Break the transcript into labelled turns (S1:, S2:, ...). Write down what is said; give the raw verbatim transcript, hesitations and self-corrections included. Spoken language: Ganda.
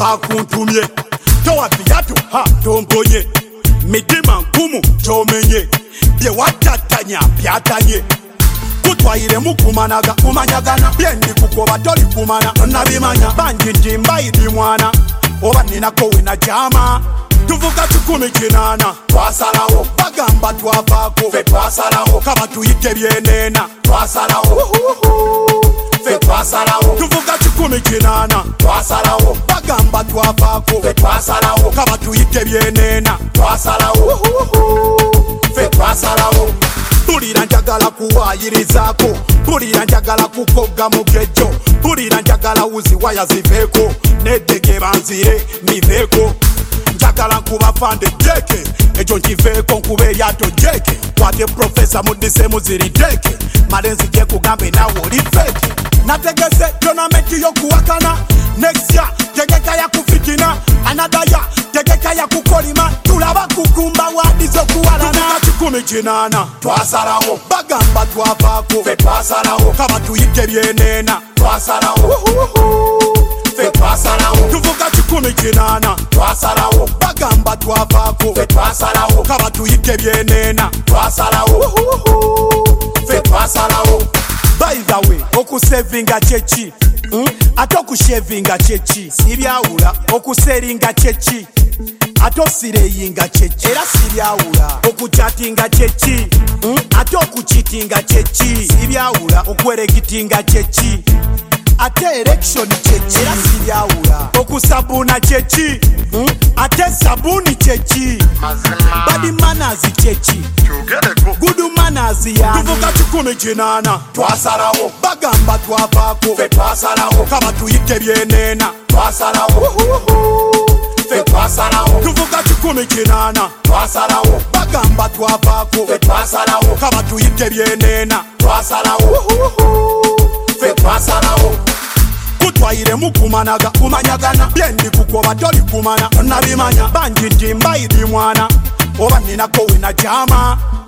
S1: bakuntumye towabiyatu ha tomponye mitima nkumu tomenye bye watatanya byatanye kutwayire mukumanaga kumanyagana byendi kukoba toli kumana nabimanya banji ntimba idi mwana oba ninako wina jama tuvuga tukumi kinana twasalawo bagamba twavaako fe twasalawo kaba tuyite byenena twasalawo fe twasalawo tuvuga tukumi kinana twasalawo bagamba twavaako fe twasalawo kaba tuyite byenena twasalawo fe twasalawo Pulira njagala kuwayirizaako Pulira njagala kukoga mugejo Pulira njagala uzi waya ziveko Nedege banzire niveko Njagala nkubafande jeke Ejo njiveko nkube lyato jeke Wate profesa mudise muziri deke Malenzi jeku gambe na woli feke Nategese tonamenti yokuwakana Next year tegeka ya kufitina Another year tegeka ya kukolima Tulaba kukumba wadizo kuwalana Tukumi kinana twasalawo bagamba twavaako fe twasalawo kaba tuyite byenena twasalawo fe twasalawo tuvuga kikumi kinana twasalawo bagamba twavaako fe twasalawo kaba tuyite byenena twasalawo fe twasalawo. By the way okusevinga chechi hmm? Ate okushevinga chechi sibyawula okuseringa chechi Ato sireyinga chechi era sibyawula okuchatinga chechi hmm? Ate okuchitinga chechi sibyawula okweregitinga chechi Ate election chechi era sibyawula okusabuna chechi hmm? Ate sabuni chechi Badi manners chechi Good manners ya tuvuga kikumi kinana twasalawo bagamba twavaako fe twasalawo kaba tuyite byenena twasalawo fe twasalawo tuvuga kikumi kinana twasalawo bagamba twavaako fe twasalawo kaba tuyite byenena twasalawo fe twasalawo kutwayire mukumanaga kumanyagana byendi kukoba toli kumana nabimanya banji ntimba idi mwana oba ninako wina jama